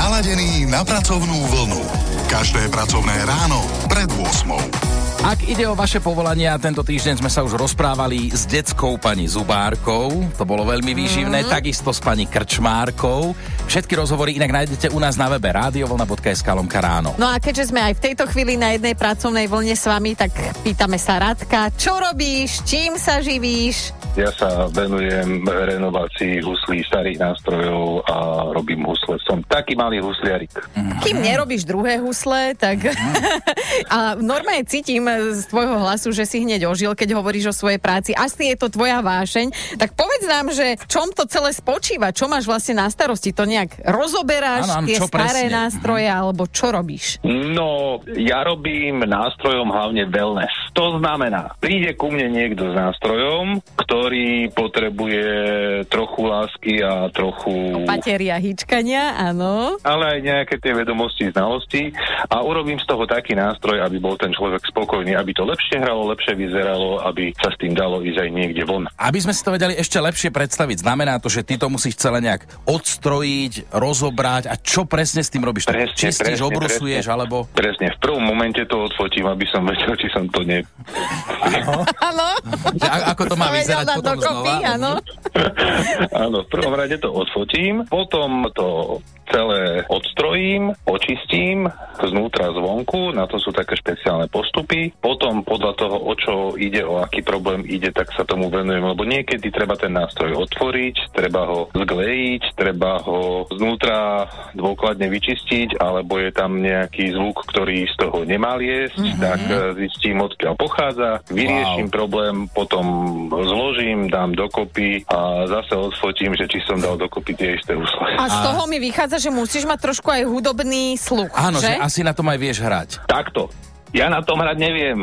naladený na pracovnú vlnu. Každé pracovné ráno pred 8. Ak ide o vaše povolania, tento týždeň sme sa už rozprávali s detskou pani zubárkou, to bolo veľmi výživné, takisto s pani krčmárkou. Všetky rozhovory inak nájdete u nás na webe radiovlna.sk/ráno. No a keďže sme aj v tejto chvíli na jednej pracovnej vlne s vami, tak pýtame sa Radka, čo robíš, čím sa živíš? Ja sa venujem renovácii huslí, starých nástrojov a robím husle. Som taký malý husliarik. Kým nerobíš druhé husle, tak... A normálne cítim z tvojho hlasu, že si hneď ožil, keď hovoríš o svojej práci. Asi je to tvoja vášeň. Tak povedz nám, že v čom to celé spočíva? Čo máš vlastne na starosti? To nejak rozoberáš, tie staré nástroje, alebo čo robíš? No, ja robím nástrojom hlavne wellness. To znamená, príde ku mne niekto s nástrojom, ktorý potrebuje trochu lásky a trochu... Opateria, hýčkania, áno. Ale aj nejaké tie vedomosti, znalosti a urobím z toho taký nástroj, aby bol ten človek spokojný, aby to lepšie hralo, lepšie vyzeralo, aby sa s tým dalo ísť aj niekde von. Aby sme si to vedeli ešte lepšie predstaviť, znamená to, že ty to musíš celé nejak odstrojiť, rozobrať a čo presne s tým robíš? Presne, čistíš, obrusuješ, alebo... Presne, v prvom momente to odfotím, aby som vedel, či som to ne... Áno. Ako to má vyzerať potom znova? Áno. Áno, v prvom rade to odfotím, potom to celé odstrojím, očistím znútra zvonku, na to sú také špeciálne postupy. Potom podľa toho, o čo ide, o aký problém ide, tak sa tomu venujem, lebo niekedy treba ten nástroj otvoriť, treba ho zglejiť, treba ho znútra dôkladne vyčistiť, alebo je tam nejaký zvuk, ktorý z toho nemal jesť, tak zistím, odkiaľ pochádza, vyrieším problém, potom zložím, dám dokopy a zase odfotím, že či som dal dokopy tie isté husle. A z toho mi vychádza, že musíš mať trošku aj hudobný sluch, áno, že? Že asi na tom aj vieš hrať. Takto. Ja na tom hrať neviem.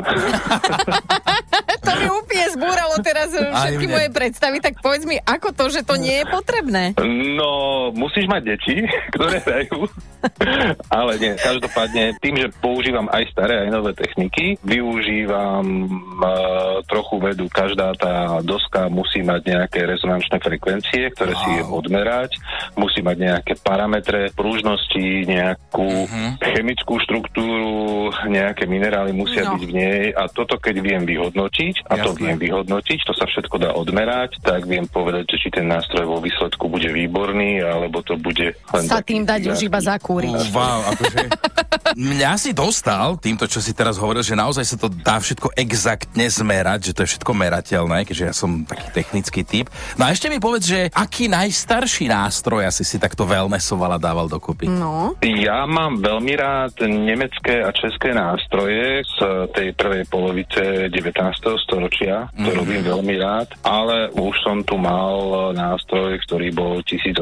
To mi úplne zbúralo teraz všetky moje predstavy, tak povedz mi, ako to, že to nie je potrebné? No, musíš mať deti, ktoré hrajú. Ale nie, každopádne tým, že používam aj staré, aj nové techniky, využívam trochu vedu. Každá tá doska musí mať nejaké rezonančné frekvencie, ktoré si je odmerať, musí mať nejaké parametre pružnosti, nejakú chemickú štruktúru, nejaké minerály musia byť v nej a toto keď viem vyhodnotiť, a to viem vyhodnotiť, to sa všetko dá odmerať, tak viem povedať, že či ten nástroj vo výsledku bude výborný, alebo to bude len sa tým dať už iba zakúriť. Wow, akože mňa si dostal týmto, čo si teraz hovoril, že naozaj sa to dá všetko exaktne zmerať, že to je všetko merateľné, keďže ja som taký technický typ. No a ešte mi povedz, že aký najstarší nástroj asi si takto wellnessoval a dával dokopy? No. Ja mám veľmi rád nemecké a české nástroje z tej prvej polovice 19. storočia. To robím veľmi rád, ale už som tu mal nástroj, ktorý bol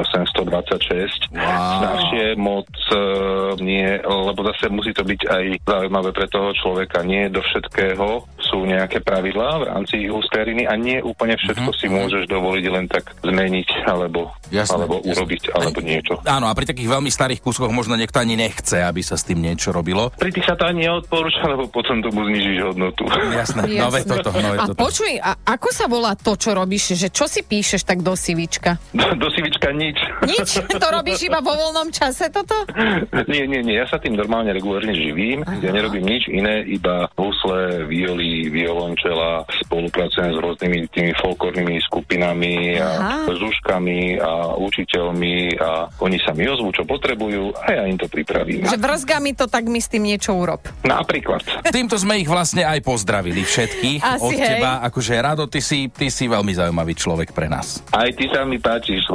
1826. Staršie moc nie, lebo zase musí to byť aj zaujímavé pre toho človeka. Nie do všetkého sú nejaké pravidlá v rámci husliariny a nie úplne všetko si môžeš dovoliť len tak zmeniť alebo urobiť alebo niečo. Áno, a pri takých veľmi starých kúskoch možno niekto ani nechce, aby sa s tým niečo robilo. Pri tých sa to ani neodporúča, lebo potom tomu znižíš hodnotu. Jasné. Nové toto. A počuj, a ako sa volá to, čo robíš? Že čo si píšeš tak do sivička? Do sivička nič. Nič? To robíš iba vo voľnom čase toto? Nie. Ja sa tým normálne regulárne živím. Ja nerobím nič iné, iba husle, violy, violončela, spolupracujem s rôznymi tými folklórnymi skupinami a zúškami a učiteľmi a oni sa mi ozvú, čo potrebujú a ja im to pripravím. Že vrzgami to, tak mi s tým niečo urob. Napríklad. Týmto sme ich vlastne aj pozdravili všetkých. Asi, od teba. Akože Rado, ty si veľmi zaujímavý človek pre nás. Aj ty sa mi páčiš.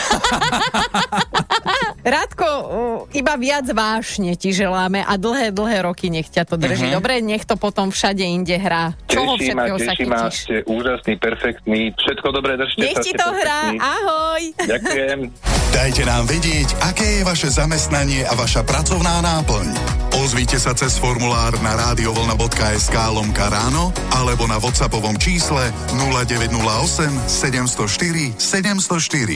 Radko, iba viac vášne ti želáme a dlhé roky nech ťa to drží. Dobre, nech to potom všade inde hrá. Čoho všetkého sa chytíš? Ste úžasný, perfektný. Všetko dobré, držte nech sa. Nech ti to hrá. Ahoj. Ďakujem. Dajte nám vedieť, aké je vaše zamestnanie a vaša pracovná náplň. Ozvite sa cez formulár na radiovlna.sk/ráno alebo na WhatsAppovom čísle 0908 704 704.